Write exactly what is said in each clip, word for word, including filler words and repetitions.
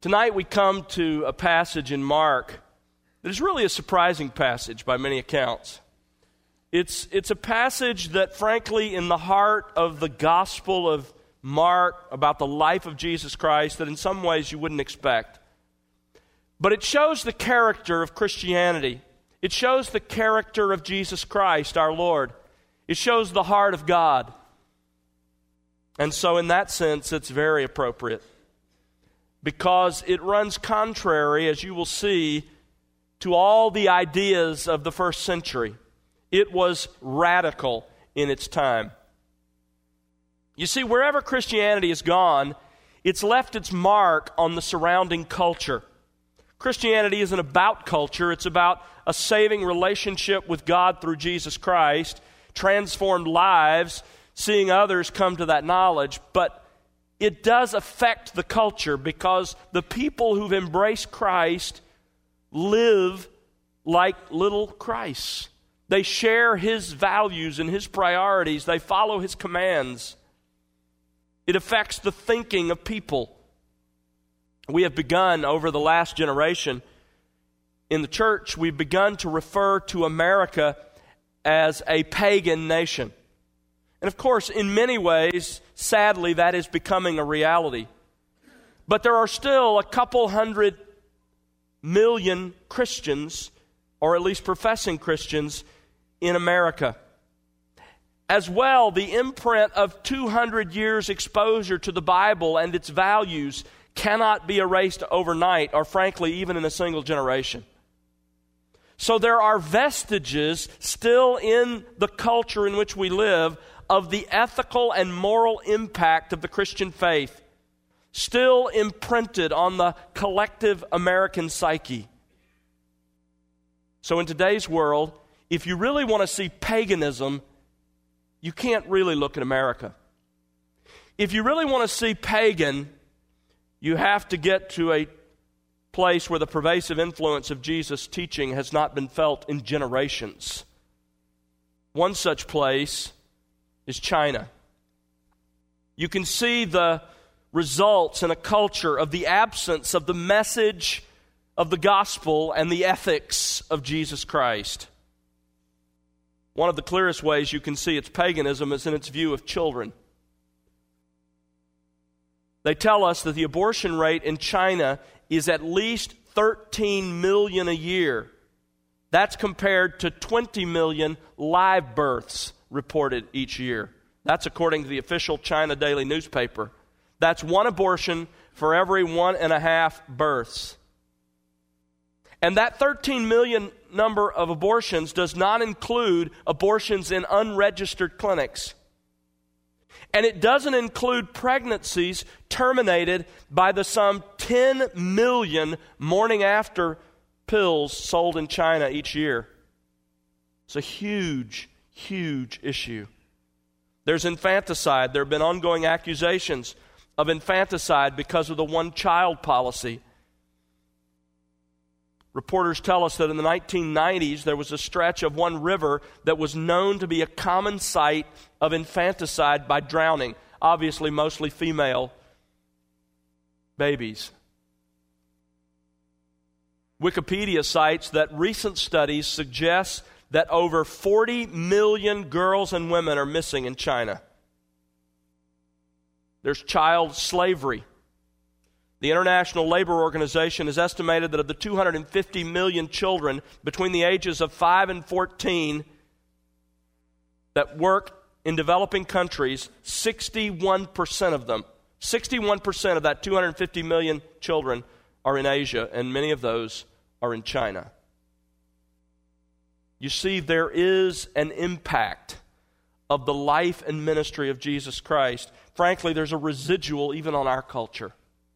Tonight we come to a passage in Mark that is really a surprising passage by many accounts. It's, it's a passage that, frankly, in the heart of the Gospel of Mark, about the life of Jesus Christ, that in some ways you wouldn't expect. But it shows the character of Christianity. It shows the character of Jesus Christ, our Lord. It shows the heart of God. And so in that sense, it's very appropriate, because it runs contrary, as you will see, to all the ideas of the first century. It was radical in its time. You see, wherever Christianity has gone, it's left its mark on the surrounding culture. Christianity isn't about culture, it's about a saving relationship with God through Jesus Christ, transformed lives, seeing others come to that knowledge. But it does affect the culture, because the people who've embraced Christ live like little Christs. They share His values and His priorities. They follow His commands. It affects the thinking of people. We have begun over the last generation in the church, we've begun to refer to America as a pagan nation. And of course, in many ways, sadly, that is becoming a reality. But there are still a couple hundred million Christians, or at least professing Christians, in America. As well, the imprint of two hundred years exposure to the Bible and its values cannot be erased overnight, or frankly, even in a single generation. So there are vestiges still in the culture in which we live of the ethical and moral impact of the Christian faith, still imprinted on the collective American psyche. So in today's world, if you really want to see paganism, you can't really look at America. If you really want to see pagan, you have to get to a place where the pervasive influence of Jesus' teaching has not been felt in generations. One such place is China. You can see the results in a culture of the absence of the message of the gospel and the ethics of Jesus Christ. One of the clearest ways you can see its paganism is in its view of children. They tell us that the abortion rate in China is at least thirteen million a year. That's compared to twenty million live births reported each year. That's according to the official China Daily newspaper. That's one abortion for every one and a half births. And that thirteen million number of abortions does not include abortions in unregistered clinics. And it doesn't include pregnancies terminated by the some ten million morning after pills sold in China each year. It's a huge, huge issue. There's infanticide. There have been ongoing accusations of infanticide because of the one-child policy. Reporters tell us that in the nineteen nineties, there was a stretch of one river that was known to be a common site of infanticide by drowning, obviously mostly female babies. Wikipedia cites that recent studies suggest that over forty million girls and women are missing in China. There's child slavery. The International Labor Organization has estimated that of the two hundred fifty million children between the ages of five and fourteen that work in developing countries, sixty-one percent of them, sixty-one percent of that two hundred fifty million children are in Asia, and many of those are in China. You see, there is an impact of the life and ministry of Jesus Christ. Frankly, there's a residual even on our culture.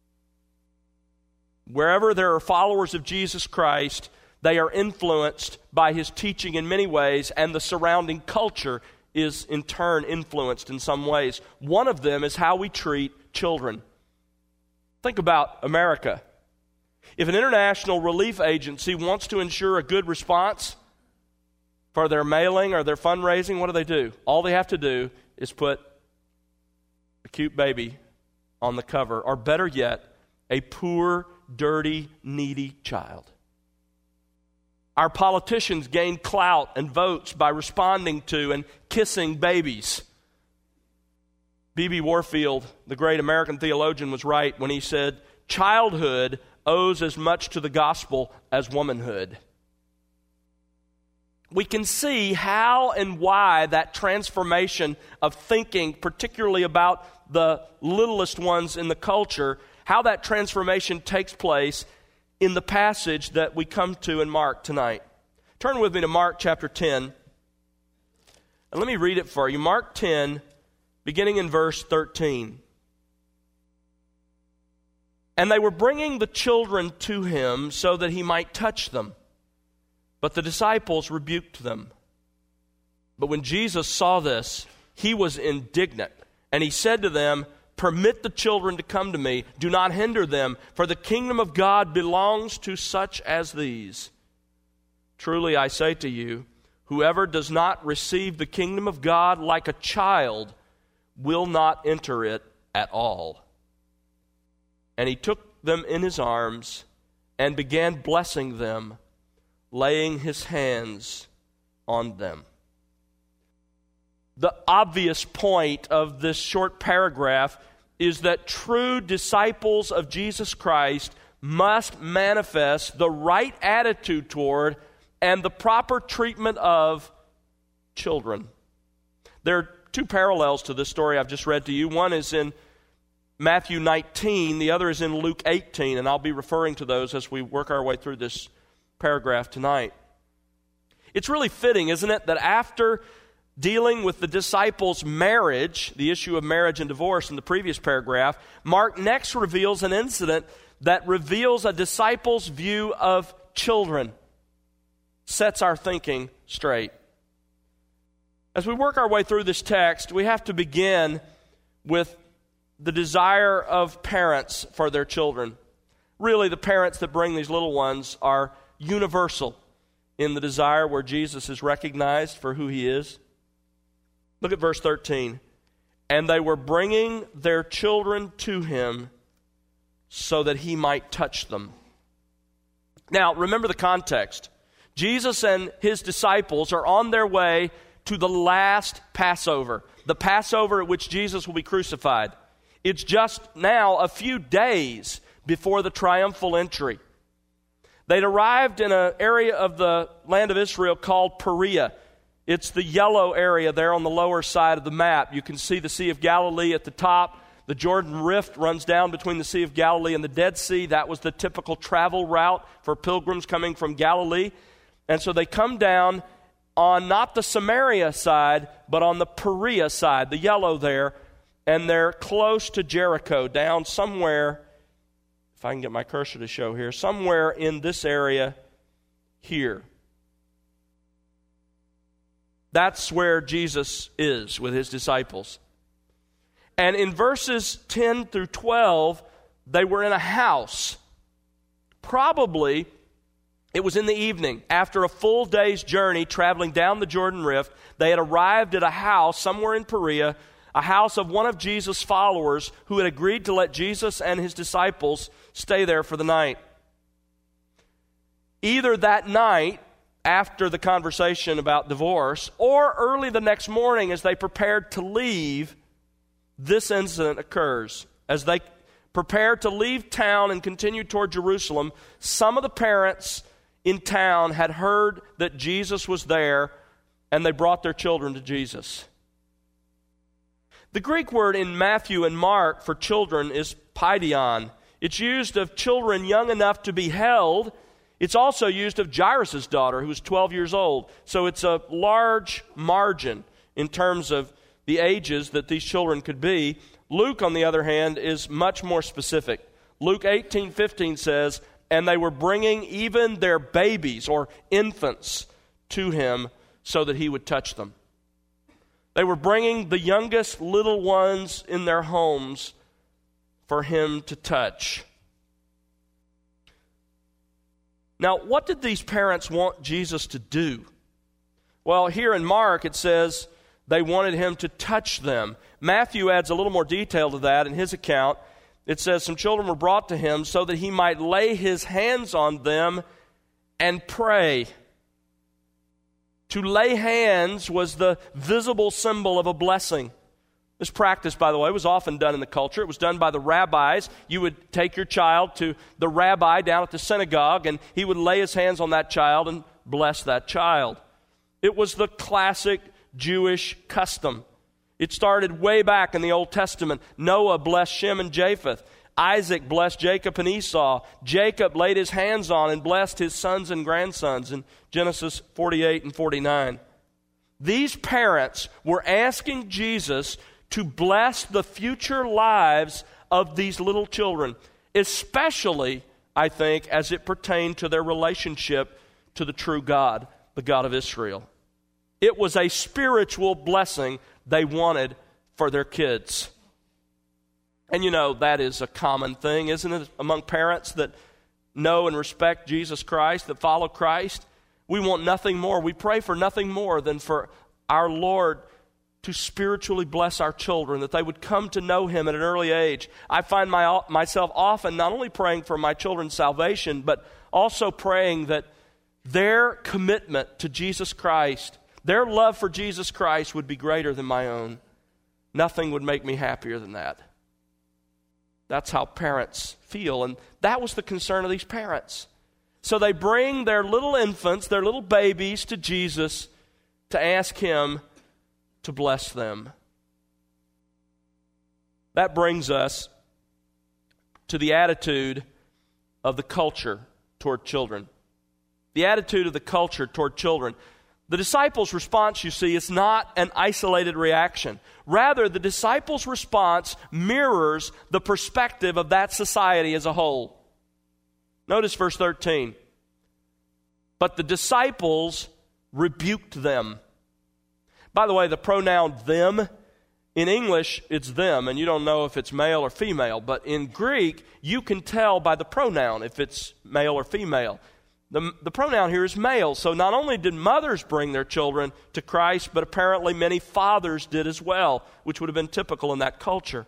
Wherever there are followers of Jesus Christ, they are influenced by His teaching in many ways, and the surrounding culture is in turn influenced in some ways. One of them is how we treat children. Think about America. If an international relief agency wants to ensure a good response for their mailing or their fundraising, what do they do? All they have to do is put a cute baby on the cover, or better yet, a poor dirty, needy child. Our politicians gain clout and votes by responding to and kissing babies. B B Warfield, the great American theologian, was right when he said, childhood owes as much to the gospel as womanhood. We can see how and why that transformation of thinking, particularly about the littlest ones in the culture, how that transformation takes place in the passage that we come to in Mark tonight. Turn with me to Mark chapter ten, and let me read it for you. Mark ten, beginning in verse thirteen. And they were bringing the children to him so that he might touch them. But the disciples rebuked them. But when Jesus saw this, he was indignant, and he said to them, permit the children to come to me. Do not hinder them, for the kingdom of God belongs to such as these. Truly I say to you, whoever does not receive the kingdom of God like a child will not enter it at all. And he took them in his arms and began blessing them, laying his hands on them. The obvious point of this short paragraph is that true disciples of Jesus Christ must manifest the right attitude toward and the proper treatment of children. There are two parallels to this story I've just read to you. One is in Matthew nineteen, the other is in Luke eighteen, and I'll be referring to those as we work our way through this paragraph tonight. It's really fitting, isn't it, that after dealing with the disciples' marriage, the issue of marriage and divorce in the previous paragraph, Mark next reveals an incident that reveals a disciple's view of children, sets our thinking straight. As we work our way through this text, we have to begin with the desire of parents for their children. Really, the parents that bring these little ones are universal in the desire where Jesus is recognized for who he is. Look at verse thirteen. And they were bringing their children to him so that he might touch them. Now, remember the context. Jesus and his disciples are on their way to the last Passover, the Passover at which Jesus will be crucified. It's just now a few days before the triumphal entry. They'd arrived in an area of the land of Israel called Perea. It's the yellow area there on the lower side of the map. You can see the Sea of Galilee at the top. The Jordan Rift runs down between the Sea of Galilee and the Dead Sea. That was the typical travel route for pilgrims coming from Galilee. And so they come down on not the Samaria side, but on the Perea side, the yellow there, and they're close to Jericho, down somewhere, if I can get my cursor to show here, somewhere in this area here. That's where Jesus is with his disciples. And in verses ten through twelve, they were in a house. Probably it was in the evening. After a full day's journey traveling down the Jordan Rift, they had arrived at a house somewhere in Perea, a house of one of Jesus' followers who had agreed to let Jesus and his disciples stay there for the night. Either that night, after the conversation about divorce, or early the next morning as they prepared to leave, this incident occurs. As they prepared to leave town and continue toward Jerusalem, some of the parents in town had heard that Jesus was there, and they brought their children to Jesus. The Greek word in Matthew and Mark for children is paidion. It's used of children young enough to be held. It's also used of Jairus' daughter, who was twelve years old. So it's a large margin in terms of the ages that these children could be. Luke, on the other hand, is much more specific. Luke eighteen fifteen says, and they were bringing even their babies or infants to him so that he would touch them. They were bringing the youngest little ones in their homes for him to touch. Now, what did these parents want Jesus to do? Well, here in Mark it says they wanted him to touch them. Matthew adds a little more detail to that in his account. It says some children were brought to him so that he might lay his hands on them and pray. To lay hands was the visible symbol of a blessing. This practice, by the way, was often done in the culture. It was done by the rabbis. You would take your child to the rabbi down at the synagogue, and he would lay his hands on that child and bless that child. It was the classic Jewish custom. It started way back in the Old Testament. Noah blessed Shem and Japheth. Isaac blessed Jacob and Esau. Jacob laid his hands on and blessed his sons and grandsons in Genesis forty-eight and forty-nine. These parents were asking Jesus to bless the future lives of these little children, especially, I think, as it pertained to their relationship to the true God, the God of Israel. It was a spiritual blessing they wanted for their kids. And you know, that is a common thing, isn't it, among parents that know and respect Jesus Christ, that follow Christ? We want nothing more. We pray for nothing more than for our Lord to spiritually bless our children, that they would come to know Him at an early age. I find my, myself often not only praying for my children's salvation, but also praying that their commitment to Jesus Christ, their love for Jesus Christ would be greater than my own. Nothing would make me happier than that. That's how parents feel, and that was the concern of these parents. So they bring their little infants, their little babies to Jesus to ask Him to bless them. That brings us to the attitude of the culture toward children. The attitude of the culture toward children. The disciples' response, you see, is not an isolated reaction. Rather, the disciples' response mirrors the perspective of that society as a whole. Notice verse thirteen. But the disciples rebuked them. By the way, the pronoun them, in English, it's them, and you don't know if it's male or female. But in Greek, you can tell by the pronoun if it's male or female. The, the pronoun here is male, so not only did mothers bring their children to Christ, but apparently many fathers did as well, which would have been typical in that culture.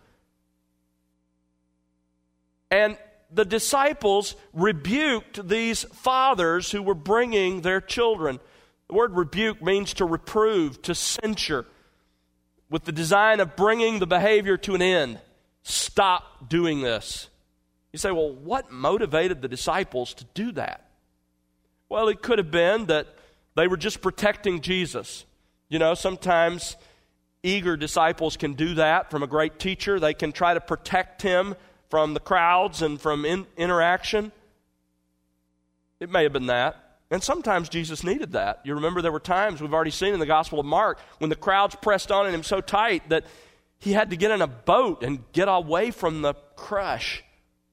And the disciples rebuked these fathers who were bringing their children. The word rebuke means to reprove, to censure, with the design of bringing the behavior to an end. Stop doing this. You say, well, what motivated the disciples to do that? Well, it could have been that they were just protecting Jesus. You know, sometimes eager disciples can do that from a great teacher. They can try to protect him from the crowds and from in- interaction. It may have been that. And sometimes Jesus needed that. You remember there were times we've already seen in the Gospel of Mark when the crowds pressed on him so tight that he had to get in a boat and get away from the crush.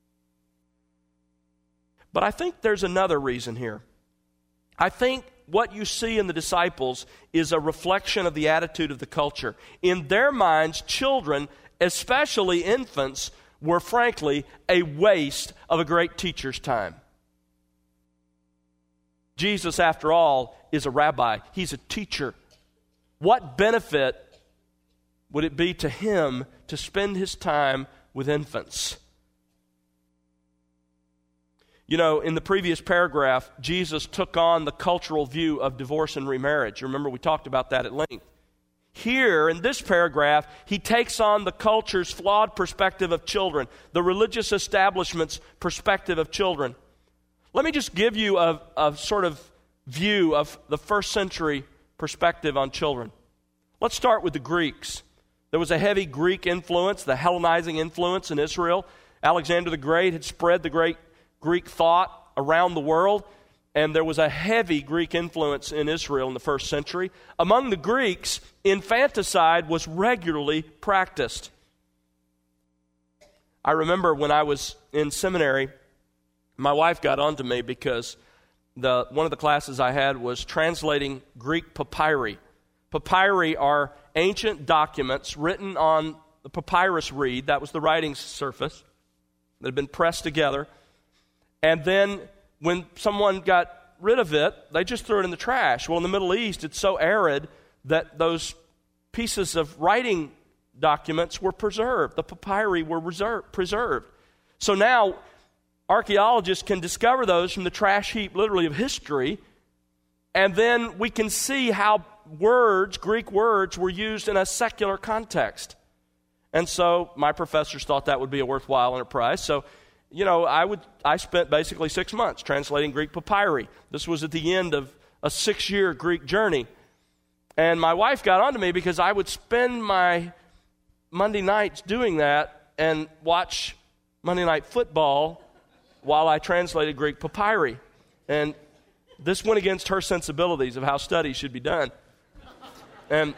But I think there's another reason here. I think what you see in the disciples is a reflection of the attitude of the culture. In their minds, children, especially infants, were frankly a waste of a great teacher's time. Jesus, after all, is a rabbi. He's a teacher. What benefit would it be to him to spend his time with infants? You know, in the previous paragraph, Jesus took on the cultural view of divorce and remarriage. Remember, we talked about that at length. Here, in this paragraph, he takes on the culture's flawed perspective of children, the religious establishment's perspective of children. Let me just give you a, a sort of view of the first century perspective on children. Let's start with the Greeks. There was a heavy Greek influence, the Hellenizing influence in Israel. Alexander the Great had spread the great Greek thought around the world, and there was a heavy Greek influence in Israel in the first century. Among the Greeks, infanticide was regularly practiced. I remember when I was in seminary, my wife got onto me because the one of the classes I had was translating Greek papyri. Papyri are ancient documents written on the papyrus reed, that was the writing surface, that had been pressed together. And then when someone got rid of it, they just threw it in the trash. Well, in the Middle East, it's so arid that those pieces of writing documents were preserved. The papyri were reserved, preserved. So now archaeologists can discover those from the trash heap, literally, of history, and then we can see how words, Greek words, were used in a secular context. And so my professors thought that would be a worthwhile enterprise. So, you know, I would I spent basically six months translating Greek papyri. This was at the end of a six-year Greek journey. And my wife got onto me because I would spend my Monday nights doing that and watch Monday Night Football while I translated Greek papyri. And this went against her sensibilities of how studies should be done. And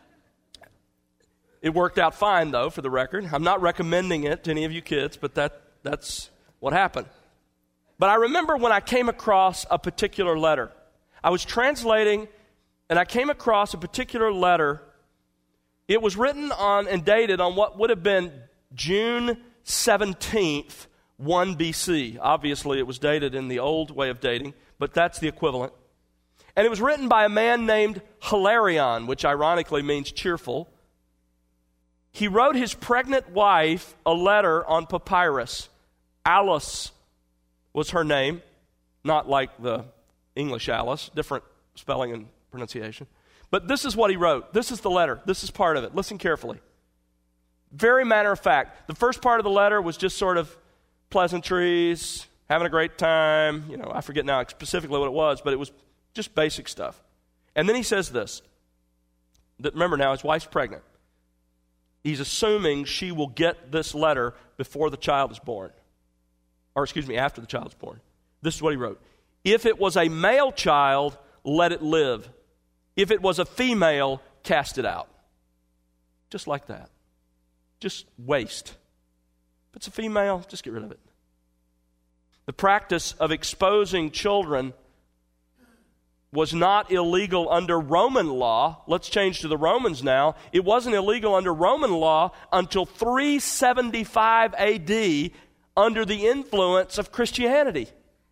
it worked out fine, though, for the record. I'm not recommending it to any of you kids, but that that's what happened. But I remember when I came across a particular letter. I was translating, and I came across a particular letter. It was written on and dated on what would have been June seventeenth, one B C. Obviously, it was dated in the old way of dating, but that's the equivalent. And it was written by a man named Hilarion, which ironically means cheerful. He wrote his pregnant wife a letter on papyrus. Alice was her name, not like the English Alice, different spelling and pronunciation. But this is what he wrote. This is the letter. This is part of it. Listen carefully. Very matter of fact. The first part of the letter was just sort of pleasantries, having a great time. You know, I forget now specifically what it was, but it was just basic stuff. And then he says this. That, remember now, his wife's pregnant. He's assuming she will get this letter before the child is born. Or excuse me, after the child is born. This is what he wrote. If it was a male child, let it live. If it was a female, cast it out. Just like that. Just waste. If it's a female, just get rid of it. The practice of exposing children was not illegal under Roman law. Let's change to the Romans now. It wasn't illegal under Roman law until three seventy-five A D under the influence of Christianity.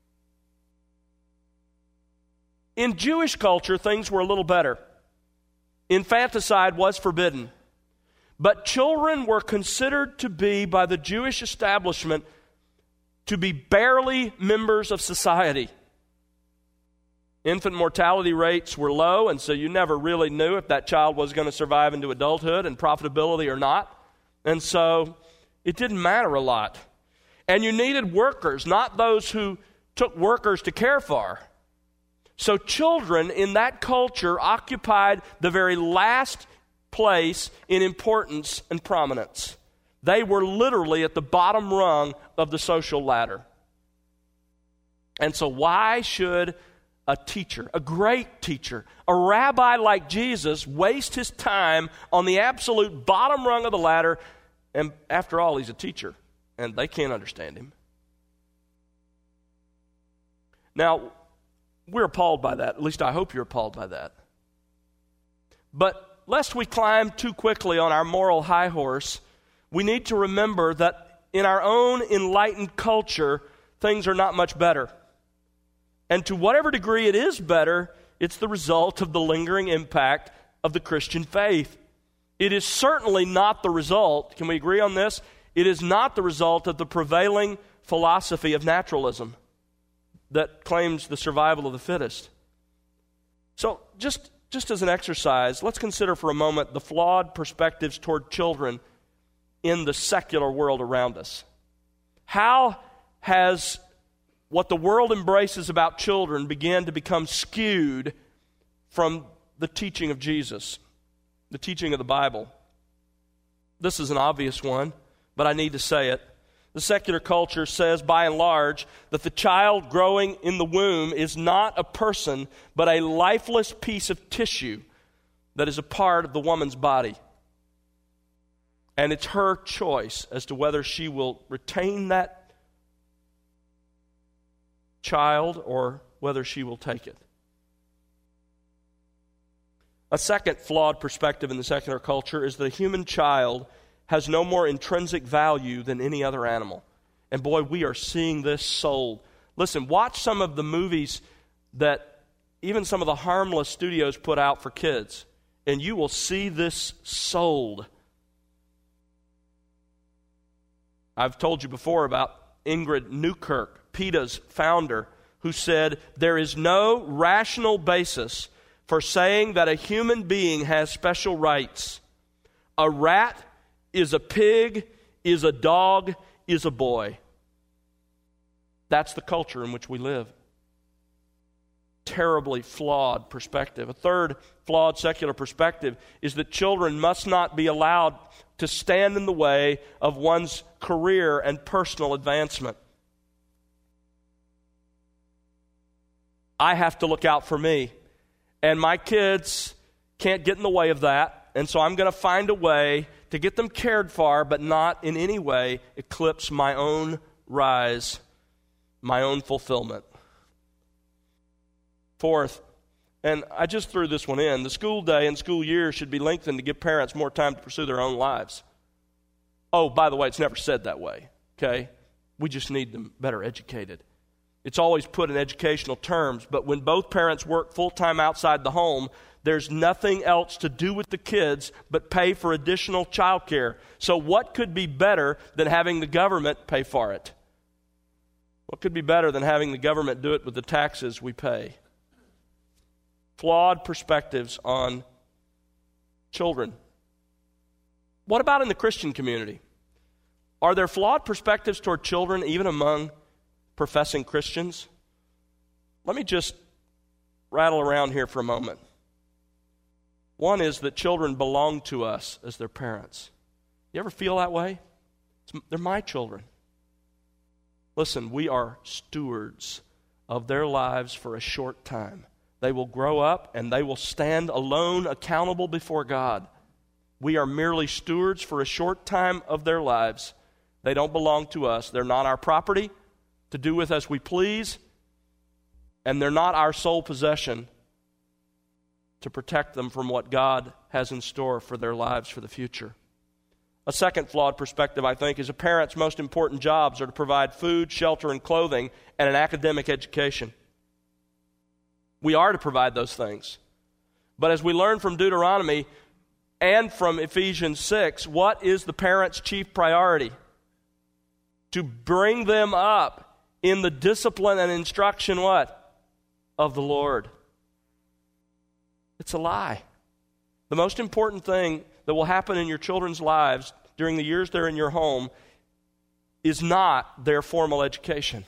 In Jewish culture, things were a little better. Infanticide was forbidden. But children were considered to be, by the Jewish establishment, to be barely members of society. Infant mortality rates were low, and so you never really knew if that child was going to survive into adulthood and profitability or not. And so it didn't matter a lot. And you needed workers, not those who took workers to care for. So children in that culture occupied the very last place in importance and prominence. They were literally at the bottom rung of the social ladder. And so why should a teacher, a great teacher, a rabbi like Jesus waste his time on the absolute bottom rung of the ladder? And after all, he's a teacher, and they can't understand him. Now, we're appalled by that. At least I hope you're appalled by that. But lest we climb too quickly on our moral high horse, we need to remember that in our own enlightened culture, things are not much better. And to whatever degree it is better, it's the result of the lingering impact of the Christian faith. It is certainly not the result, can we agree on this? It is not the result of the prevailing philosophy of naturalism that claims the survival of the fittest. So just, just as an exercise, let's consider for a moment the flawed perspectives toward children in the secular world around us. How has what the world embraces about children began to become skewed from the teaching of Jesus, the teaching of the Bible? This is an obvious one, but I need to say it. The secular culture says, by and large, that the child growing in the womb is not a person, but a lifeless piece of tissue that is a part of the woman's body. And it's her choice as to whether she will retain that child or whether she will take it. A second flawed perspective in the secular culture is that a human child has no more intrinsic value than any other animal. And boy, we are seeing this sold. Listen, watch some of the movies that even some of the harmless studios put out for kids, and you will see this sold. I've told you before about Ingrid Newkirk, PETA's founder, who said, there is no rational basis for saying that a human being has special rights. A rat is a pig, is a dog, is a boy. That's the culture in which we live. Terribly flawed perspective. A third flawed secular perspective is that children must not be allowed to stand in the way of one's career and personal advancement. I have to look out for me, and my kids can't get in the way of that, and so I'm going to find a way to get them cared for, but not in any way eclipse my own rise, my own fulfillment. Fourth, and I just threw this one in, the school day and school year should be lengthened to give parents more time to pursue their own lives. Oh, by the way, it's never said that way, okay? We just need them better educated. It's always put in educational terms, but when both parents work full-time outside the home, there's nothing else to do with the kids but pay for additional child care. So what could be better than having the government pay for it? What could be better than having the government do it with the taxes we pay? Flawed perspectives on children. What about in the Christian community? Are there flawed perspectives toward children even among professing Christians? Let me just rattle around here for a moment. One is that children belong to us as their parents. You ever feel that way? It's, they're my children. Listen, we are stewards of their lives for a short time. They will grow up and they will stand alone accountable before God. We are merely stewards for a short time of their lives. They don't belong to us. They're not our property to do with as we please, and they're not our sole possession to protect them from what God has in store for their lives for the future. A second flawed perspective, I think, is a parent's most important jobs are to provide food, shelter, and clothing, and an academic education. We are to provide those things. But as we learn from Deuteronomy and from Ephesians six, what is the parent's chief priority? To bring them up in the discipline and instruction, what? Of the Lord. It's a lie. The most important thing that will happen in your children's lives during the years they're in your home is not their formal education.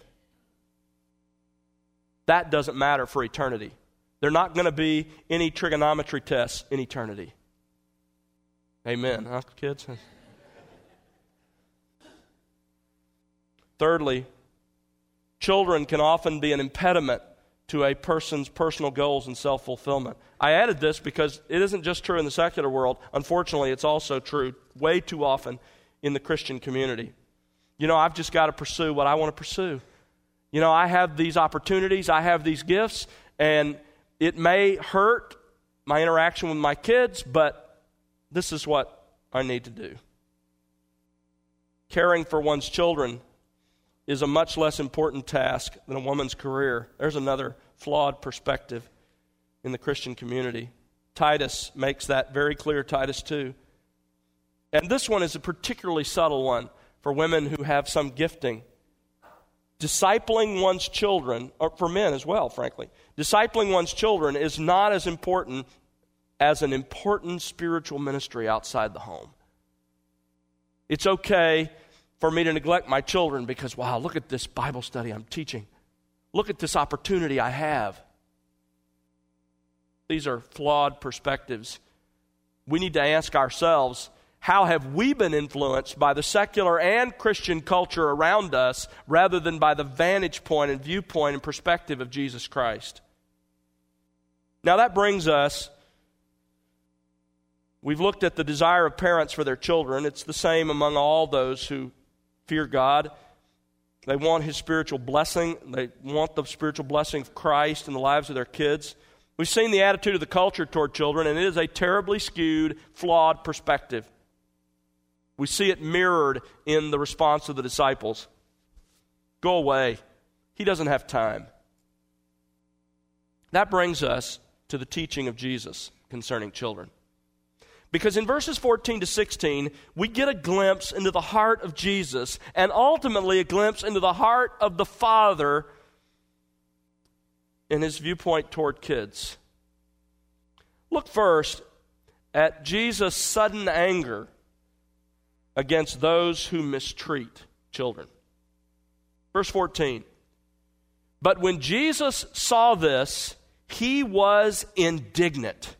That doesn't matter for eternity. They're not going to be any trigonometry tests in eternity. Amen, huh, kids? Thirdly, children can often be an impediment to a person's personal goals and self-fulfillment. I added this because it isn't just true in the secular world. Unfortunately, it's also true way too often in the Christian community. You know, I've just got to pursue what I want to pursue. You know, I have these opportunities, I have these gifts, and it may hurt my interaction with my kids, but this is what I need to do. Caring for one's children is a much less important task than a woman's career. There's another flawed perspective in the Christian community. Titus makes that very clear, Titus two. And this one is a particularly subtle one for women who have some gifting. Discipling one's children, or for men as well, frankly, discipling one's children is not as important as an important spiritual ministry outside the home. It's okay for me to neglect my children because, wow, look at this Bible study I'm teaching. Look at this opportunity I have. These are flawed perspectives. We need to ask ourselves, how have we been influenced by the secular and Christian culture around us rather than by the vantage point and viewpoint and perspective of Jesus Christ? Now that brings us, we've looked at the desire of parents for their children. It's the same among all those who fear God. They want His spiritual blessing. They want the spiritual blessing of Christ in the lives of their kids. We've seen the attitude of the culture toward children, and it is a terribly skewed, flawed perspective. We see it mirrored in the response of the disciples. Go away. He doesn't have time. That brings us to the teaching of Jesus concerning children. Because in verses fourteen to sixteen, we get a glimpse into the heart of Jesus and ultimately a glimpse into the heart of the Father in his viewpoint toward kids. Look first at Jesus' sudden anger against those who mistreat children. Verse fourteen. But when Jesus saw this, he was indignant.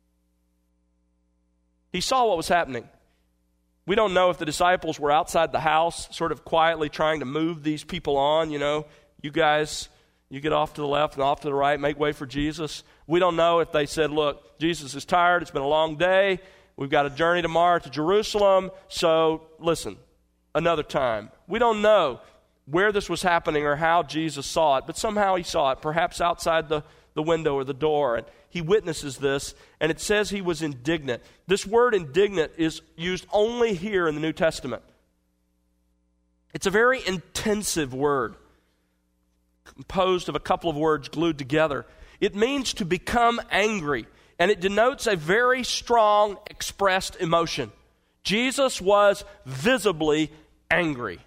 He saw what was happening. We don't know if the disciples were outside the house, sort of quietly trying to move these people on. You know, you guys, you get off to the left and off to the right, make way for Jesus. We don't know if they said, look, Jesus is tired, it's been a long day, we've got a journey tomorrow to Jerusalem, so listen, another time. We don't know where this was happening or how Jesus saw it, but somehow he saw it, perhaps outside the, the window or the door, and he witnesses this, and it says he was indignant. This word indignant is used only here in the New Testament. It's a very intensive word, composed of a couple of words glued together. It means to become angry, and it denotes a very strong expressed emotion. Jesus was visibly angry.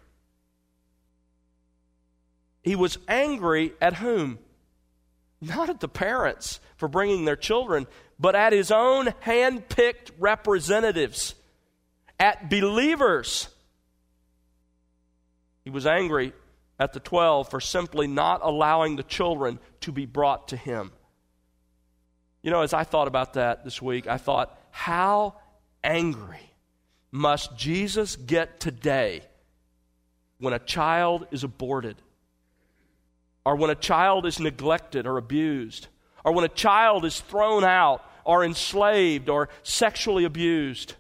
He was angry at whom? Not at the parents for bringing their children, but at his own hand-picked representatives, at believers. He was angry at the twelve for simply not allowing the children to be brought to him. You know, as I thought about that this week, I thought, how angry must Jesus get today when a child is aborted? Or when a child is neglected or abused, or when a child is thrown out or enslaved or sexually abused.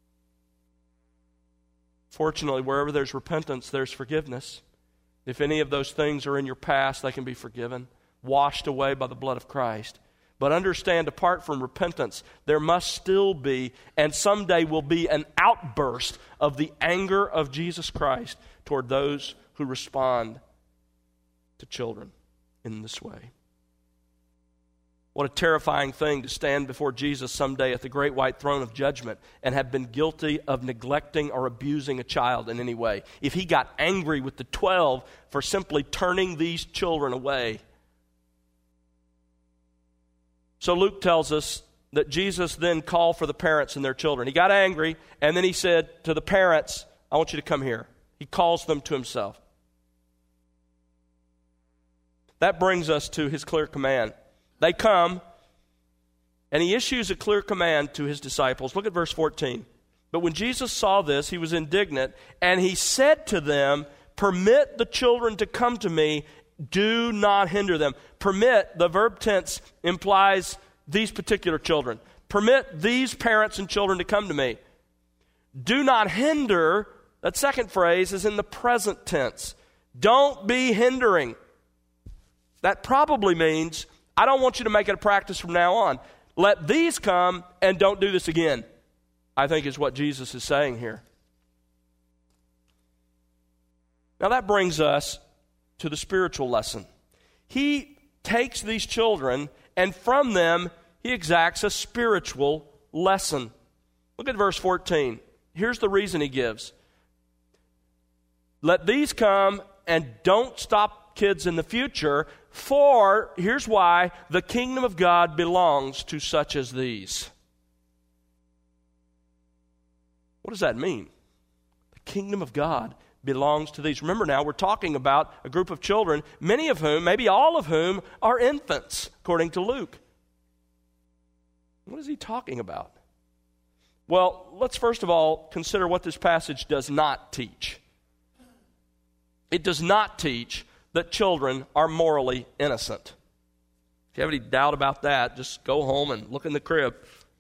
Fortunately, wherever there's repentance, there's forgiveness. If any of those things are in your past, they can be forgiven, washed away by the blood of Christ. But understand, apart from repentance, there must still be, and someday will be, an outburst of the anger of Jesus Christ toward those who respond to children in this way. What a terrifying thing to stand before Jesus someday at the great white throne of judgment and have been guilty of neglecting or abusing a child in any way. If he got angry with the twelve for simply turning these children away. So Luke tells us that Jesus then called for the parents and their children. He got angry, and then he said to the parents, I want you to come here. He calls them to himself. That brings us to his clear command. They come, and he issues a clear command to his disciples. Look at verse fourteen. But when Jesus saw this, he was indignant, and he said to them, permit the children to come to me, do not hinder them. Permit, the verb tense implies these particular children. Permit these parents and children to come to me. Do not hinder, that second phrase is in the present tense. Don't be hindering. That probably means, I don't want you to make it a practice from now on. Let these come and don't do this again, I think is what Jesus is saying here. Now that brings us to the spiritual lesson. He takes these children and from them he exacts a spiritual lesson. Look at verse fourteen. Here's the reason he gives. Let these come and don't stop kids in the future, for, here's why, the kingdom of God belongs to such as these. What does that mean? The kingdom of God belongs to these. Remember now, we're talking about a group of children, many of whom, maybe all of whom, are infants, according to Luke. What is he talking about? Well, let's first of all consider what this passage does not teach. It does not teach that children are morally innocent. If you have any doubt about that, just go home and look in the crib.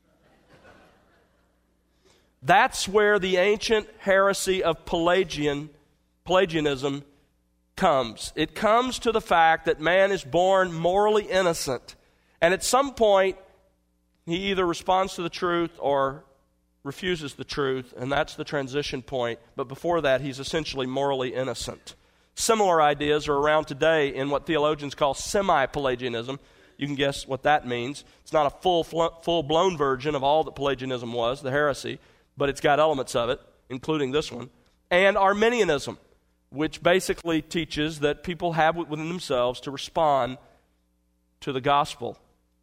That's where the ancient heresy of Pelagian, Pelagianism comes. It comes to the fact that man is born morally innocent. And at some point, he either responds to the truth or refuses the truth, and that's the transition point. But before that, he's essentially morally innocent. Similar ideas are around today in what theologians call semi-Pelagianism. You can guess what that means. It's not a full, full-blown version of all that Pelagianism was, the heresy, but it's got elements of it, including this one. And Arminianism, which basically teaches that people have it within themselves to respond to the gospel.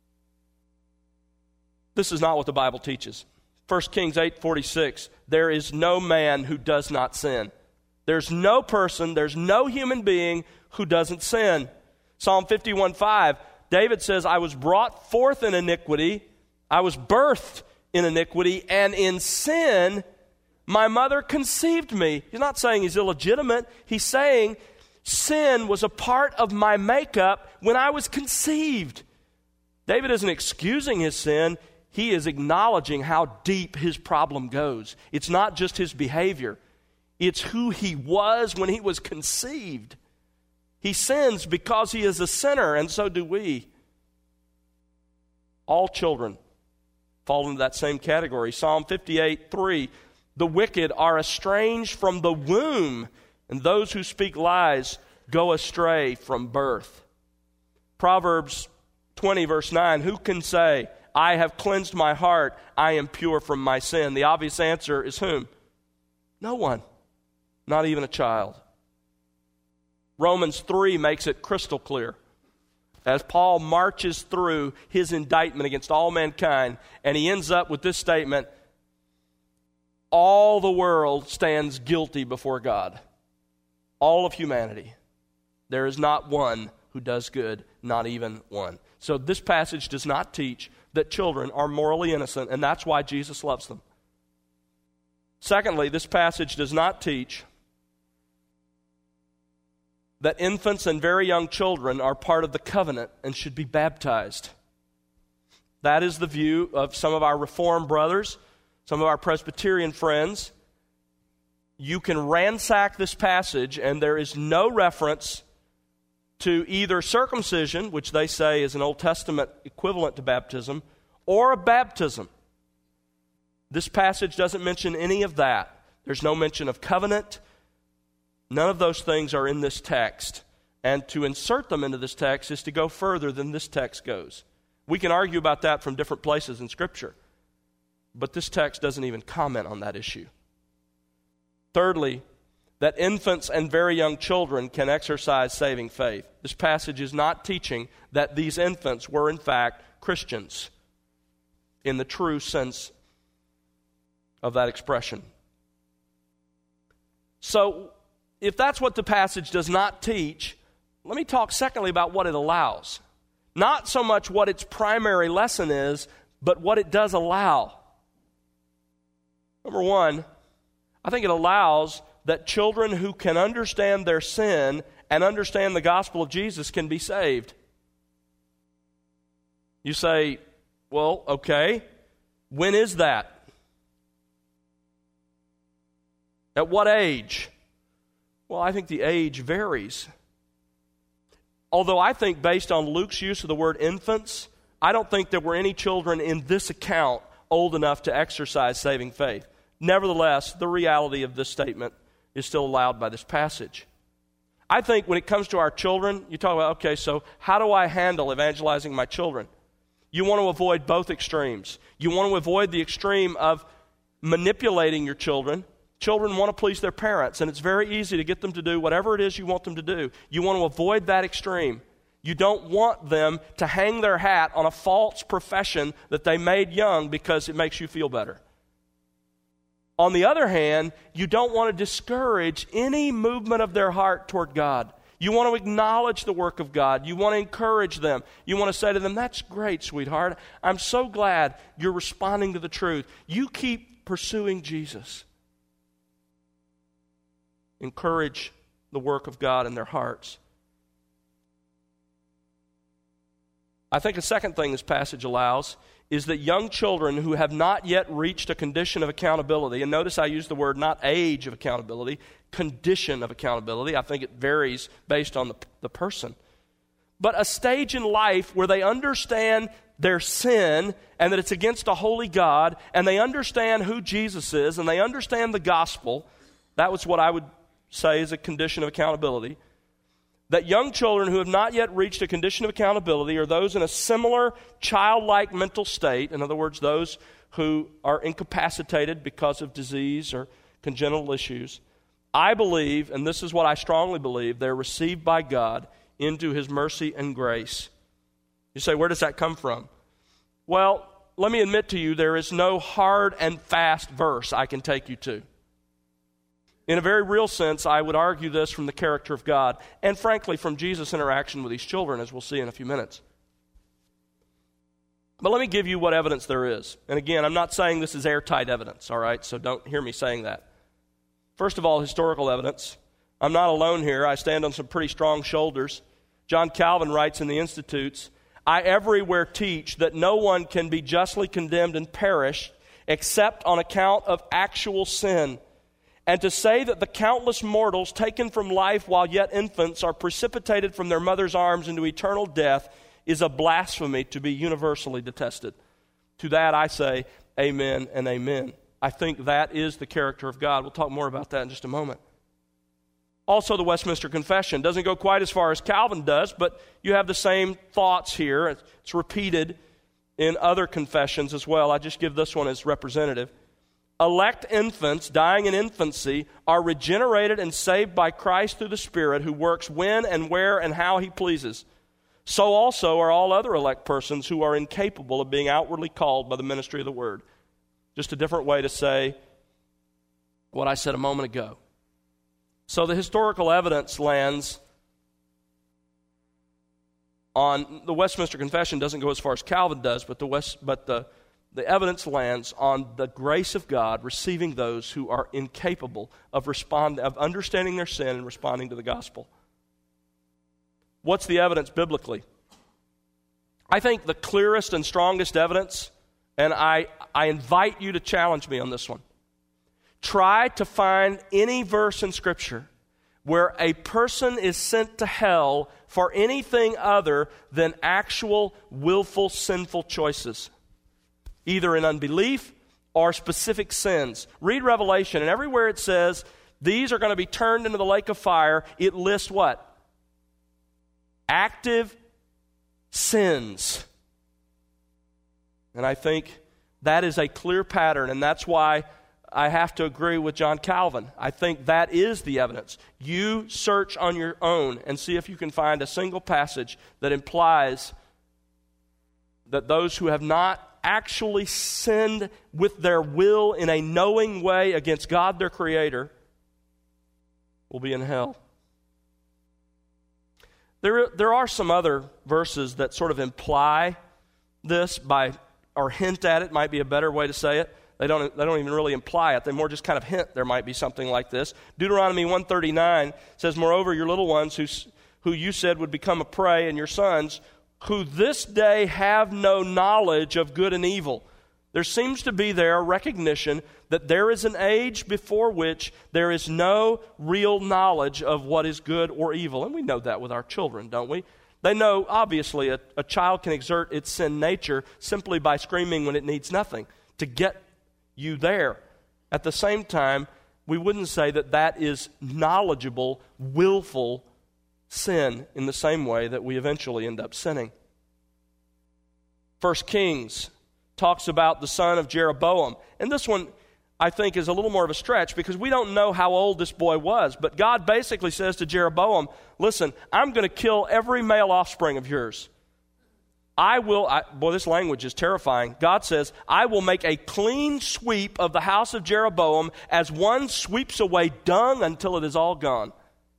This is not what the Bible teaches. First Kings eight forty-six, there is no man who does not sin. There's no person, there's no human being who doesn't sin. Psalm fifty-one five, David says, I was brought forth in iniquity, I was birthed in iniquity, and in sin my mother conceived me. He's not saying he's illegitimate. He's saying sin was a part of my makeup when I was conceived. David isn't excusing his sin. He is acknowledging how deep his problem goes. It's not just his behavior. It's who he was when he was conceived. He sins because he is a sinner, and so do we. All children fall into that same category. Psalm fifty-eight three, the wicked are estranged from the womb, and those who speak lies go astray from birth. Proverbs twenty verse nine, who can say, I have cleansed my heart, I am pure from my sin? The obvious answer is whom? No one, not even a child. Romans three makes it crystal clear as Paul marches through his indictment against all mankind, and he ends up with this statement, all the world stands guilty before God. All of humanity. There is not one who does good, not even one. So this passage does not teach that children are morally innocent, and that's why Jesus loves them. Secondly, this passage does not teach that infants and very young children are part of the covenant and should be baptized. That is the view of some of our Reformed brothers, some of our Presbyterian friends. You can ransack this passage, and there is no reference to either circumcision, which they say is an Old Testament equivalent to baptism, or a baptism. This passage doesn't mention any of that. There's no mention of covenant. None of those things are in this text. And to insert them into this text is to go further than this text goes. We can argue about that from different places in Scripture, but this text doesn't even comment on that issue. Thirdly, that infants and very young children can exercise saving faith. This passage is not teaching that these infants were in fact Christians in the true sense of that expression. So, if that's what the passage does not teach, let me talk secondly about what it allows. Not so much what its primary lesson is, but what it does allow. Number one, I think it allows that children who can understand their sin and understand the gospel of Jesus can be saved. You say, well, okay, when is that? At what age? Well, I think the age varies. Although I think based on Luke's use of the word infants, I don't think there were any children in this account old enough to exercise saving faith. Nevertheless, the reality of this statement is still allowed by this passage. I think when it comes to our children, you talk about, okay, so how do I handle evangelizing my children? You want to avoid both extremes. You want to avoid the extreme of manipulating your children. Children want to please their parents, and it's very easy to get them to do whatever it is you want them to do. You want to avoid that extreme. You don't want them to hang their hat on a false profession that they made young because it makes you feel better. On the other hand, you don't want to discourage any movement of their heart toward God. You want to acknowledge the work of God. You want to encourage them. You want to say to them, that's great, sweetheart. I'm so glad you're responding to the truth. You keep pursuing Jesus. Encourage the work of God in their hearts. I think a second thing this passage allows is that young children who have not yet reached a condition of accountability, and notice I use the word not age of accountability, condition of accountability. I think it varies based on the, the person. But a stage in life where they understand their sin and that it's against a holy God, and they understand who Jesus is, and they understand the gospel. That was what I would say is a condition of accountability. that young children who have not yet reached a condition of accountability, or those in a similar childlike mental state, in other words, those who are incapacitated because of disease or congenital issues, I believe, and this is what I strongly believe, they're received by God into His mercy and grace. You say, where does that come from? Well, let me admit to you, there is no hard and fast verse I can take you to. In a very real sense, I would argue this from the character of God, and frankly from Jesus' interaction with these children, as we'll see in a few minutes. But let me give you what evidence there is. And again, I'm not saying this is airtight evidence, all right? So don't hear me saying that. First of all, historical evidence. I'm not alone here. I stand on some pretty strong shoulders. John Calvin writes in the Institutes, I everywhere teach that no one can be justly condemned and perish except on account of actual sin. And to say that the countless mortals taken from life while yet infants are precipitated from their mother's arms into eternal death is a blasphemy to be universally detested. To that I say, amen and amen. I think that is the character of God. We'll talk more about that in just a moment. Also, the Westminster Confession doesn't go quite as far as Calvin does, but you have the same thoughts here. It's repeated in other confessions as well. I just give this one as representative. Elect infants dying in infancy are regenerated and saved by Christ through the Spirit, who works when and where and how He pleases. So also are all other elect persons who are incapable of being outwardly called by the ministry of the Word. Just a different way to say what I said a moment ago. So the historical evidence lands on, the Westminster Confession doesn't go as far as Calvin does, but the West, but the The evidence lands on the grace of God receiving those who are incapable of respond, of understanding their sin and responding to the gospel. What's the evidence biblically? I think the clearest and strongest evidence, and I, I invite you to challenge me on this one. Try to find any verse in Scripture where a person is sent to hell for anything other than actual, willful, sinful choices, either in unbelief or specific sins. Read Revelation, and everywhere it says these are going to be turned into the lake of fire, it lists what? Active sins. And I think that is a clear pattern, and that's why I have to agree with John Calvin. I think that is the evidence. You search on your own and see if you can find a single passage that implies that those who have not actually sinned with their will in a knowing way against God, their Creator, will be in hell. There, there are some other verses that sort of imply this by, or hint at it, might be a better way to say it. They don't, they don't even really imply it. They more just kind of hint there might be something like this. Deuteronomy one thirty-nine says, moreover, your little ones who, who you said would become a prey, and your sons who this day have no knowledge of good and evil. There seems to be there a recognition that there is an age before which there is no real knowledge of what is good or evil. And we know that with our children, don't we? They know, obviously, a, a child can exert its sin nature simply by screaming when it needs nothing to get you there. At the same time, we wouldn't say that that is knowledgeable, willful sin in the same way that we eventually end up sinning. First Kings talks about the son of Jeroboam. And this one, I think, is a little more of a stretch because we don't know how old this boy was. But God basically says to Jeroboam, listen, I'm going to kill every male offspring of yours. I will, I, boy, this language is terrifying. God says, I will make a clean sweep of the house of Jeroboam as one sweeps away dung until it is all gone.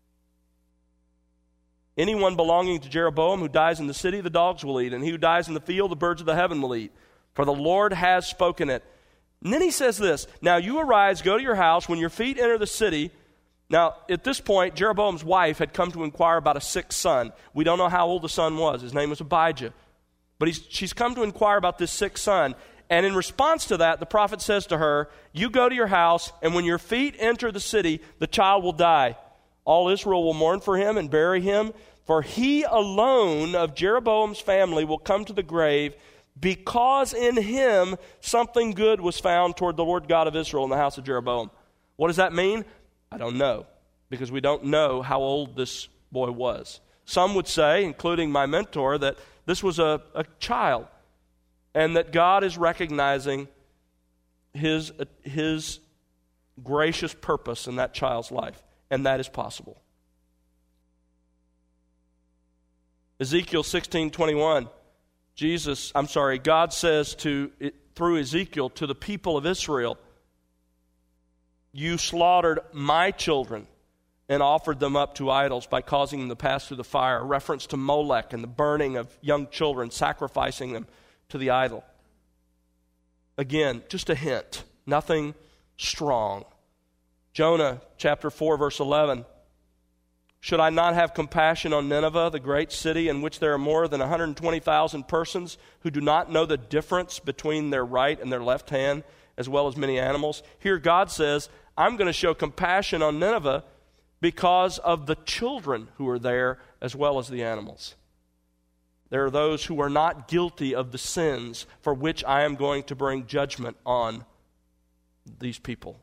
Anyone belonging to Jeroboam who dies in the city, the dogs will eat, and he who dies in the field, the birds of the heaven will eat. For the Lord has spoken it. And then he says this, now you arise, go to your house, when your feet enter the city. Now, at this point, Jeroboam's wife had come to inquire about a sick son. We don't know how old the son was. His name was Abijah. But he's, she's come to inquire about this sick son. And in response to that, the prophet says to her, you go to your house, and when your feet enter the city, the child will die. All Israel will mourn for him and bury him, for he alone of Jeroboam's family will come to the grave, because in him something good was found toward the Lord God of Israel in the house of Jeroboam. What does that mean? I don't know, because we don't know how old this boy was. Some would say, including my mentor, that this was a, a child, and that God is recognizing his, his gracious purpose in that child's life, and that is possible. Ezekiel sixteen twenty-one, Jesus, I'm sorry, God says to through Ezekiel to the people of Israel, you slaughtered my children and offered them up to idols by causing them to pass through the fire. A reference to Molech and the burning of young children, sacrificing them to the idol. Again, just a hint, nothing strong. Jonah chapter four, verse eleven. Should I not have compassion on Nineveh, the great city in which there are more than one hundred twenty thousand persons who do not know the difference between their right and their left hand, as well as many animals? Here God says, I'm going to show compassion on Nineveh because of the children who are there as well as the animals. There are those who are not guilty of the sins for which I am going to bring judgment on these people.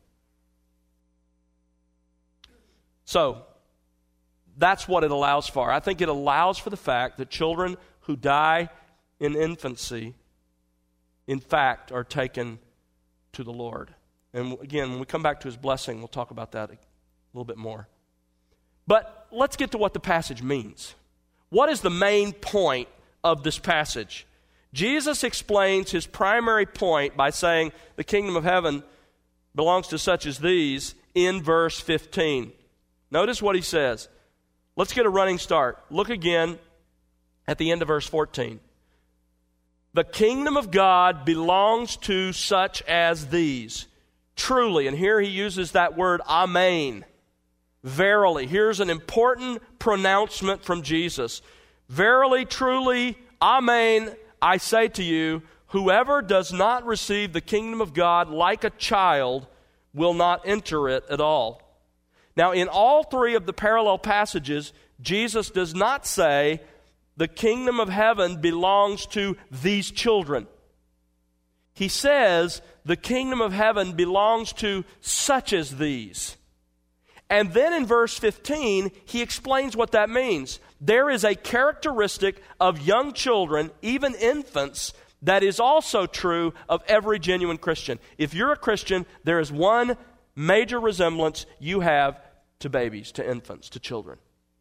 So, that's what it allows for. I think it allows for the fact that children who die in infancy, in fact, are taken to the Lord. And again, when we come back to his blessing, we'll talk about that a little bit more. But let's get to what the passage means. What is the main point of this passage? Jesus explains his primary point by saying the kingdom of heaven belongs to such as these in verse fifteen. Notice what he says. Let's get a running start. Look again at the end of verse fourteen. The kingdom of God belongs to such as these. Truly, and here he uses that word amen. Verily. Here's an important pronouncement from Jesus. Verily, truly, amen, I say to you, whoever does not receive the kingdom of God like a child will not enter it at all. Now, in all three of the parallel passages, Jesus does not say the kingdom of heaven belongs to these children. He says the kingdom of heaven belongs to such as these. And then in verse fifteen, he explains what that means. There is a characteristic of young children, even infants, that is also true of every genuine Christian. If you're a Christian, there is one major resemblance you have to babies, to infants, to children.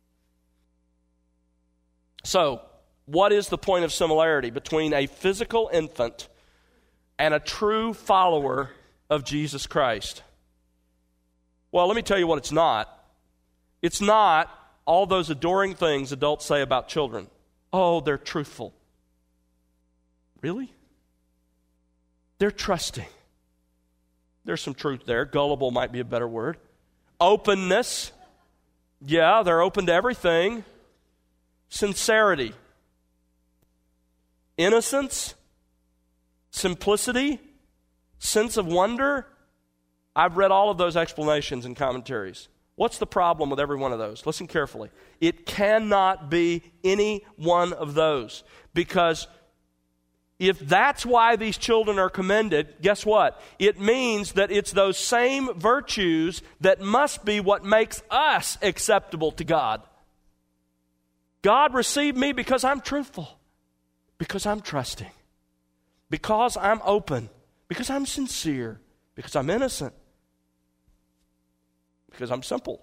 So, what is the point of similarity between a physical infant and a true follower of Jesus Christ? Well, let me tell you what it's not. It's not all those adoring things adults say about children. Oh, they're truthful. Really? They're trusting. There's some truth there. Gullible might be a better word. Openness. Yeah, they're open to everything. Sincerity. Innocence. Simplicity. Sense of wonder. I've read all of those explanations and commentaries. What's the problem with every one of those? Listen carefully. It cannot be any one of those. Because if that's why these children are commended, guess what? It means that it's those same virtues that must be what makes us acceptable to God. God received me because I'm truthful, because I'm trusting, because I'm open, because I'm sincere, because I'm innocent, because I'm simple.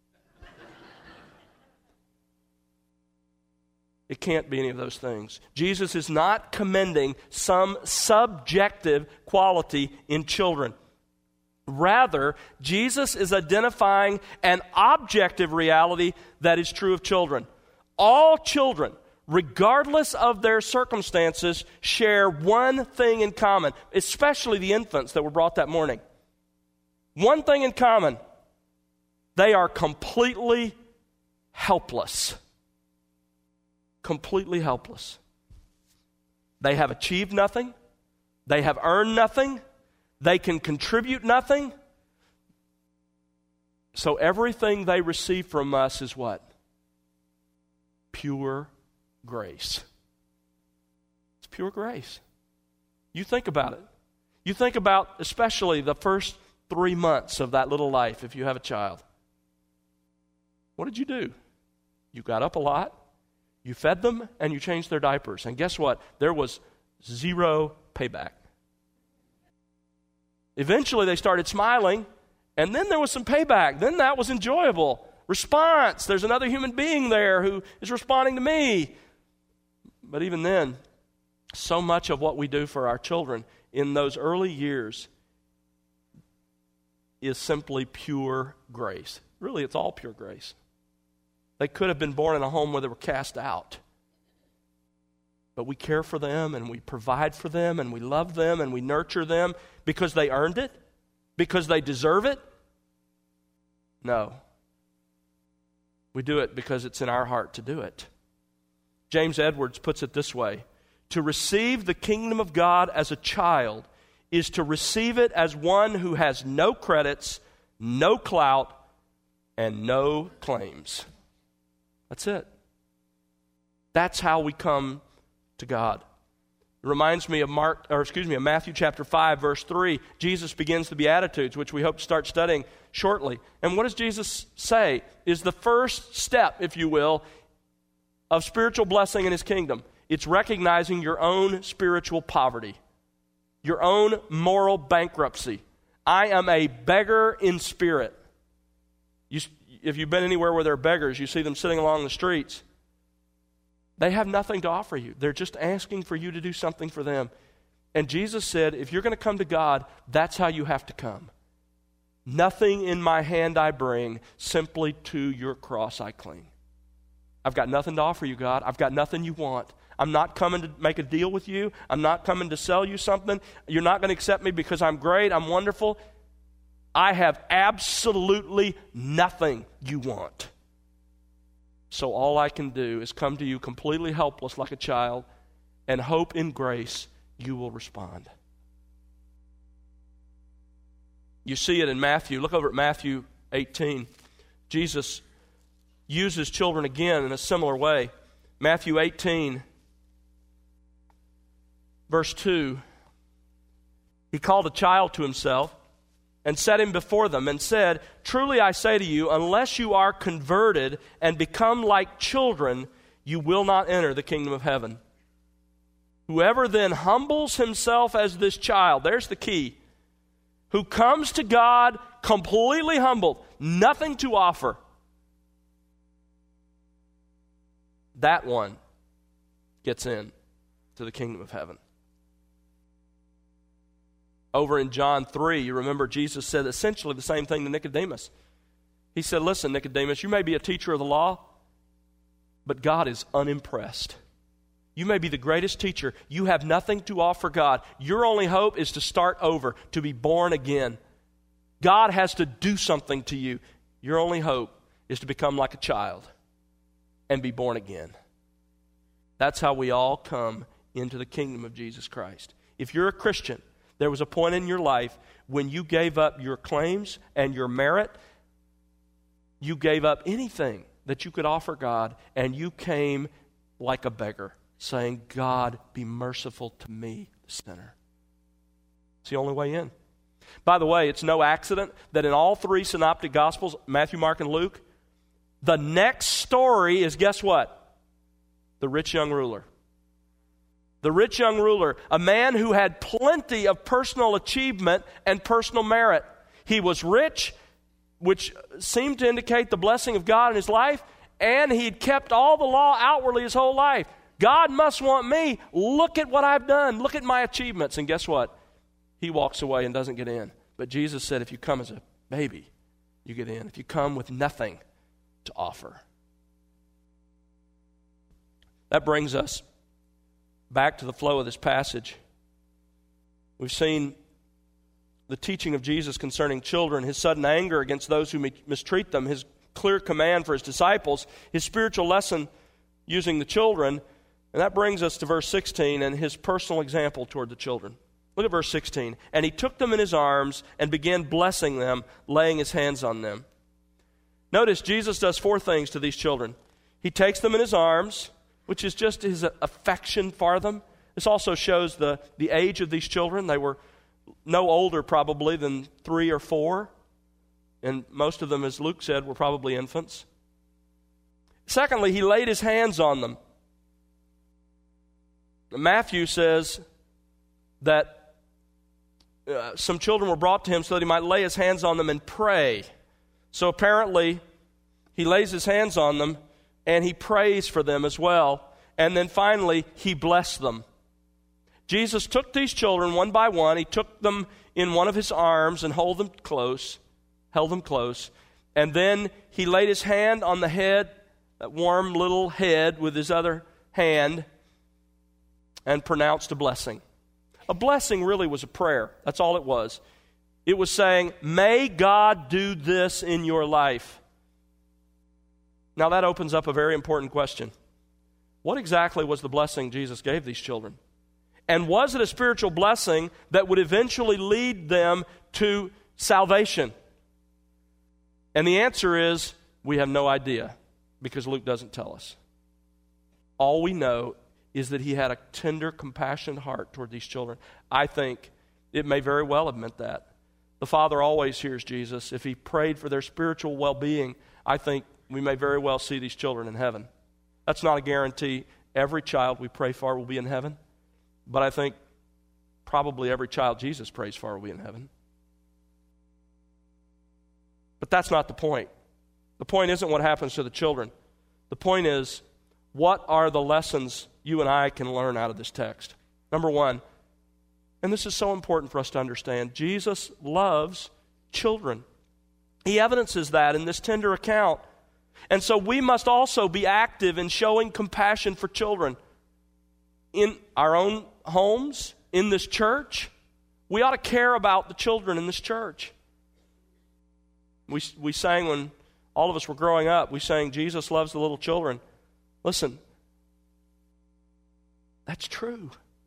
It can't be any of those things. Jesus is not commending some subjective quality in children. Rather, Jesus is identifying an objective reality that is true of children. All children, regardless of their circumstances, share one thing in common, especially the infants that were brought that morning. One thing in common. They are completely helpless. Completely helpless. They have achieved nothing. They have earned nothing. They can contribute nothing. So everything they receive from us is what? Pure grace. It's pure grace. You think about it. You think about especially the first three months of that little life if you have a child. What did you do? You got up a lot, you fed them, and you changed their diapers. And guess what? There was zero payback. Eventually, they started smiling, and then there was some payback. Then that was enjoyable. Response. There's another human being there who is responding to me. But even then, so much of what we do for our children in those early years is simply pure grace. Really, it's all pure grace. They could have been born in a home where they were cast out. But we care for them, and we provide for them, and we love them, and we nurture them because they earned it? Because they deserve it? No. We do it because it's in our heart to do it. James Edwards puts it this way: to receive the kingdom of God as a child is to receive it as one who has no credits, no clout, and no claims. That's it. That's how we come to God. It reminds me of Mark, or excuse me, of Matthew chapter five, verse three. Jesus begins the Beatitudes, which we hope to start studying shortly. And what does Jesus say is the first step, if you will, of spiritual blessing in his kingdom? It's recognizing your own spiritual poverty, your own moral bankruptcy. I am a beggar in spirit. You, if you've been anywhere where there are beggars, you see them sitting along the streets. They have nothing to offer you. They're just asking for you to do something for them. And Jesus said, if you're going to come to God, that's how you have to come. Nothing in my hand I bring, simply to your cross I cling. I've got nothing to offer you, God. I've got nothing you want. I'm not coming to make a deal with you. I'm not coming to sell you something. You're not going to accept me because I'm great, I'm wonderful. I have absolutely nothing you want. So all I can do is come to you completely helpless like a child and hope in grace you will respond. You see it in Matthew. Look over at Matthew eighteen. Jesus uses children again in a similar way. Matthew eighteen, verse two. He called a child to himself and set him before them and said, truly I say to you, unless you are converted and become like children, you will not enter the kingdom of heaven. Whoever then humbles himself as this child, there's the key, who comes to God completely humbled, nothing to offer, that one gets in to the kingdom of heaven. Over in John three, you remember Jesus said essentially the same thing to Nicodemus. He said, listen, Nicodemus, you may be a teacher of the law, but God is unimpressed. You may be the greatest teacher. You have nothing to offer God. Your only hope is to start over, to be born again. God has to do something to you. Your only hope is to become like a child and be born again. That's how we all come into the kingdom of Jesus Christ. If you're a Christian, there was a point in your life when you gave up your claims and your merit. You gave up anything that you could offer God, and you came like a beggar, saying, God, be merciful to me, the sinner. It's the only way in. By the way, it's no accident that in all three synoptic gospels, Matthew, Mark, and Luke, the next story is, guess what? The rich young ruler. The rich young ruler, a man who had plenty of personal achievement and personal merit. He was rich, which seemed to indicate the blessing of God in his life, and he'd kept all the law outwardly his whole life. God must want me. Look at what I've done. Look at my achievements. And guess what? He walks away and doesn't get in. But Jesus said, if you come as a baby, you get in. If you come with nothing to offer. That brings us back to the flow of this passage. We've seen the teaching of Jesus concerning children, his sudden anger against those who mistreat them, his clear command for his disciples, his spiritual lesson using the children, and that brings us to verse sixteen and his personal example toward the children. Look at verse sixteen. And he took them in his arms and began blessing them, laying his hands on them. Notice Jesus does four things to these children. He takes them in his arms, which is just his affection for them. This also shows the, the age of these children. They were no older probably than three or four. And most of them, as Luke said, were probably infants. Secondly, he laid his hands on them. Matthew says that uh, some children were brought to him so that he might lay his hands on them and pray. So apparently, he lays his hands on them and he prays for them as well. And then finally, he blessed them. Jesus took these children one by one. He took them in one of his arms and held them close, held them close. And then he laid his hand on the head, that warm little head, with his other hand, and pronounced a blessing. A blessing really was a prayer. That's all it was. It was saying, may God do this in your life. Now that opens up a very important question. What exactly was the blessing Jesus gave these children? And was it a spiritual blessing that would eventually lead them to salvation? And the answer is, we have no idea, because Luke doesn't tell us. All we know is that he had a tender, compassionate heart toward these children. I think it may very well have meant that. The Father always hears Jesus. If he prayed for their spiritual well-being, I think we may very well see these children in heaven. That's not a guarantee every child we pray for will be in heaven, but I think probably every child Jesus prays for will be in heaven. But that's not the point. The point isn't what happens to the children. The point is, what are the lessons you and I can learn out of this text? Number one, and this is so important for us to understand, Jesus loves children. He evidences that in this tender account. And so we must also be active in showing compassion for children. In our own homes, in this church, we ought to care about the children in this church. We, we sang when all of us were growing up, we sang, Jesus loves the little children. Listen, that's true.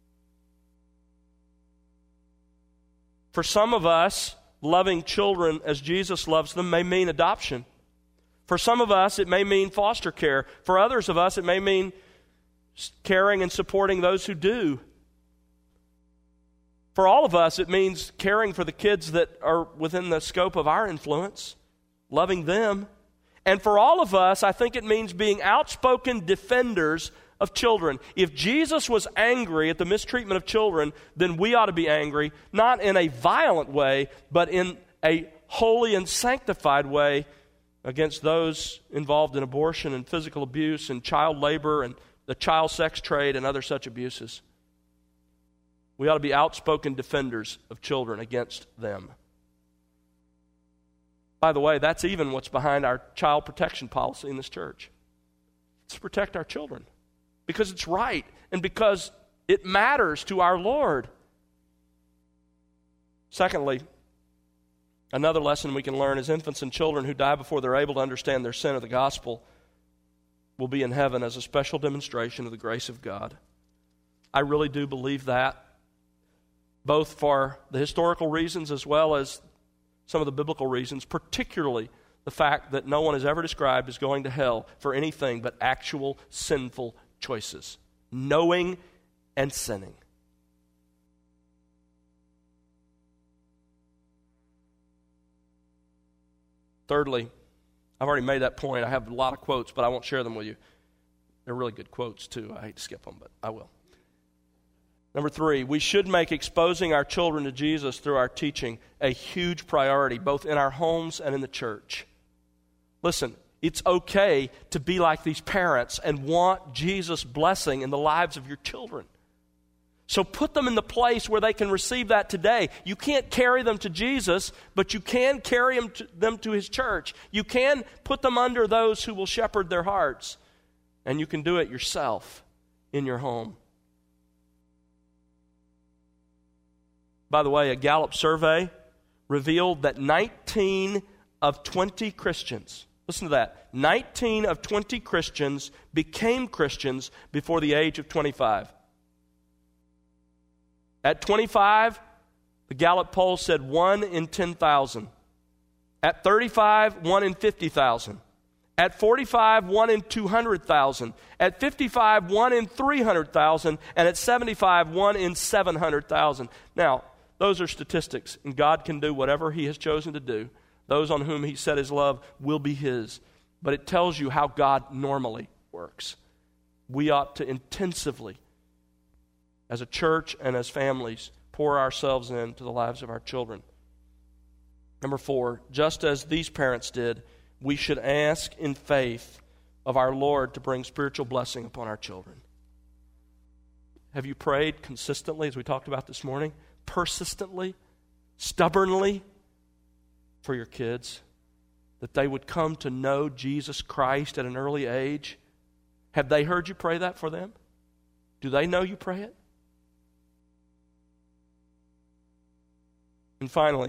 For some of us, loving children as Jesus loves them may mean adoption. For some of us, it may mean foster care. For others of us, it may mean caring and supporting those who do. For all of us, it means caring for the kids that are within the scope of our influence, loving them. And for all of us, I think it means being outspoken defenders of children. If Jesus was angry at the mistreatment of children, then we ought to be angry, not in a violent way, but in a holy and sanctified way against those involved in abortion and physical abuse and child labor and the child sex trade and other such abuses. We ought to be outspoken defenders of children against them. By the way, that's even what's behind our child protection policy in this church. It's to protect our children because it's right and because it matters to our Lord. Secondly, another lesson we can learn is infants and children who die before they're able to understand their sin of the gospel will be in heaven as a special demonstration of the grace of God. I really do believe that, both for the historical reasons as well as some of the biblical reasons, particularly the fact that no one is ever described as going to hell for anything but actual sinful choices, knowing and sinning. Thirdly, I've already made that point. I have a lot of quotes, but I won't share them with you. They're really good quotes, too. I hate to skip them, but I will. Number three, we should make exposing our children to Jesus through our teaching a huge priority, both in our homes and in the church. Listen, it's okay to be like these parents and want Jesus' blessing in the lives of your children. So put them in the place where they can receive that today. You can't carry them to Jesus, but you can carry them to, them to his church. You can put them under those who will shepherd their hearts. And you can do it yourself in your home. By the way, a Gallup survey revealed that nineteen of twenty Christians, listen to that, nineteen of twenty Christians became Christians before the age of twenty-five. At twenty-five, the Gallup poll said one in ten thousand. At thirty-five, one in fifty thousand. At forty-five, one in two hundred thousand. At fifty-five, one in three hundred thousand. And at seventy-five, one in seven hundred thousand. Now, those are statistics, and God can do whatever he has chosen to do. Those on whom he set his love will be his. but it tells you how God normally works. We ought to intensively, as a church and as families, pour ourselves into the lives of our children. Number four, just as these parents did, we should ask in faith of our Lord to bring spiritual blessing upon our children. Have you prayed consistently, as we talked about this morning, persistently, stubbornly for your kids, that they would come to know Jesus Christ at an early age? Have they heard you pray that for them? Do they know you pray it? And finally,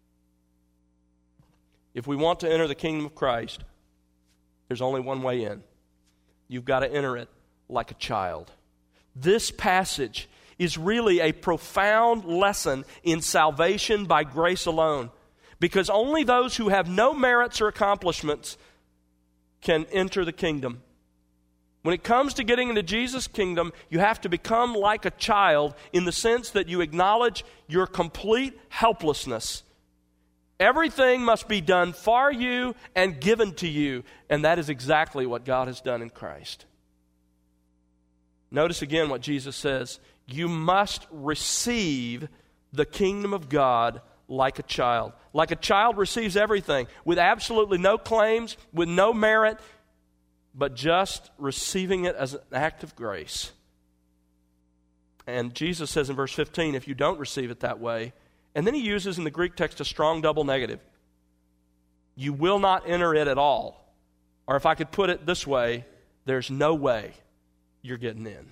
if we want to enter the kingdom of Christ, there's only one way in. You've got to enter it like a child. This passage is really a profound lesson in salvation by grace alone, because only those who have no merits or accomplishments can enter the kingdom. When it comes to getting into Jesus' kingdom, you have to become like a child in the sense that you acknowledge your complete helplessness. Everything must be done for you and given to you, and that is exactly what God has done in Christ. Notice again what Jesus says. You must receive the kingdom of God like a child. Like a child receives everything with absolutely no claims, with no merit, but just receiving it as an act of grace. And Jesus says in verse fifteen, if you don't receive it that way, and then he uses in the Greek text a strong double negative. You will not enter it at all. Or if I could put it this way, there's no way you're getting in.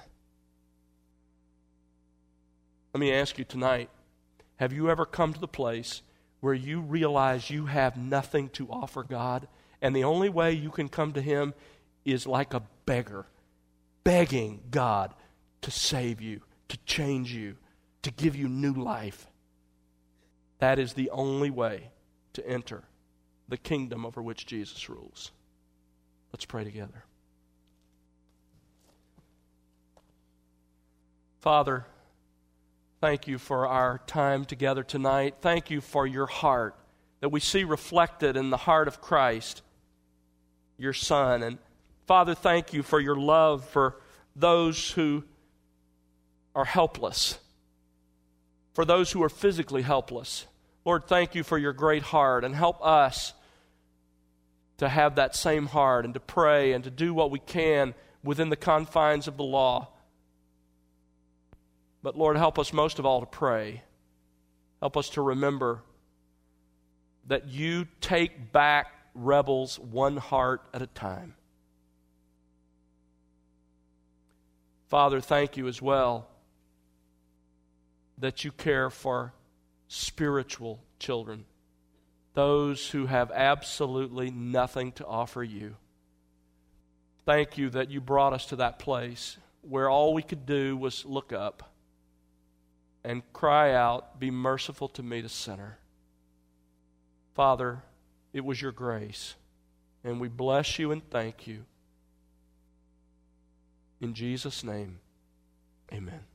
Let me ask you tonight, have you ever come to the place where you realize you have nothing to offer God, and the only way you can come to Him is like a beggar, begging God to save you, to change you, to give you new life? That is the only way to enter the kingdom over which Jesus rules. Let's pray together. Father, thank you for our time together tonight. Thank you for your heart that we see reflected in the heart of Christ, your Son. And Father, thank you for your love for those who are helpless, for those who are physically helpless. Lord, thank you for your great heart, and help us to have that same heart and to pray and to do what we can within the confines of the law. But Lord, help us most of all to pray. Help us to remember that you take back rebels one heart at a time. Father, thank you as well that you care for spiritual children, those who have absolutely nothing to offer you. Thank you that you brought us to that place where all we could do was look up and cry out, be merciful to me, the sinner. Father, it was your grace, and we bless you and thank you. In Jesus' name, amen.